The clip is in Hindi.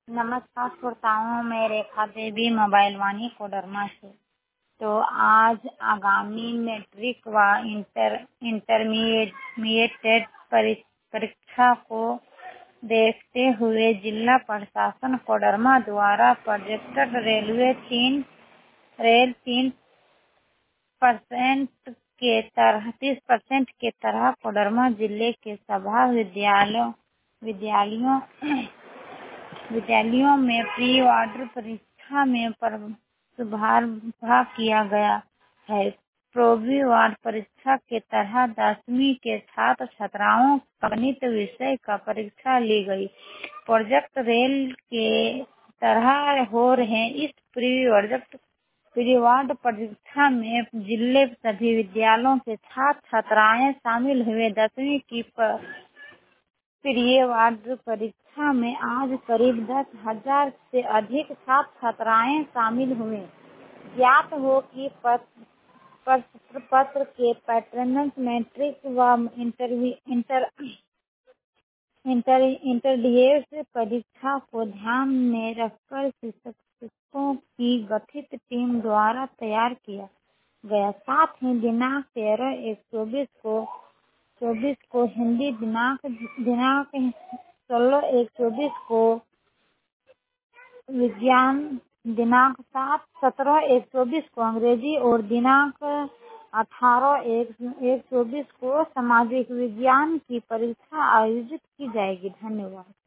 नमस्कार श्रोताओं, मैं रेखा देवी मोबाइल वाणी कोडरमा से। तो आज आगामी मैट्रिक व इंटरमीडिएट परीक्षा को देखते हुए जिला प्रशासन कोडरमा द्वारा प्रोजेक्टेड रेल 30% के तरह कोडरमा जिले के सभी विद्यालयों में प्री बोर्ड परीक्षा में सुधार किया गया है। प्री बोर्ड परीक्षा के तहत 10वीं के छात्र छात्राओं का गणित विषय का परीक्षा ली गई। प्रोजेक्ट रेल के तरह हो रहे इस प्री बोर्ड परीक्षा में जिले सभी विद्यालयों के छात्र छात्राएं शामिल हुए। 10वीं की प्री बोर्ड परीक्षा में आज करीब 10,000 से अधिक छात्र छात्राएं शामिल हुए। ज्ञात हो कि प्रश्न पत्र के पैटर्न मैट्रिक व इंटरमीडिएट परीक्षा को ध्यान में रखकर शिक्षकों की गठित टीम द्वारा तैयार किया गया। साथ ही दिनांक 13/1/24 को हिंदी, दिनांक 16/1/24 को विज्ञान, दिनांक 17/1/24 को अंग्रेजी और दिनांक 18/1/24 को सामाजिक विज्ञान की परीक्षा आयोजित की जाएगी। धन्यवाद।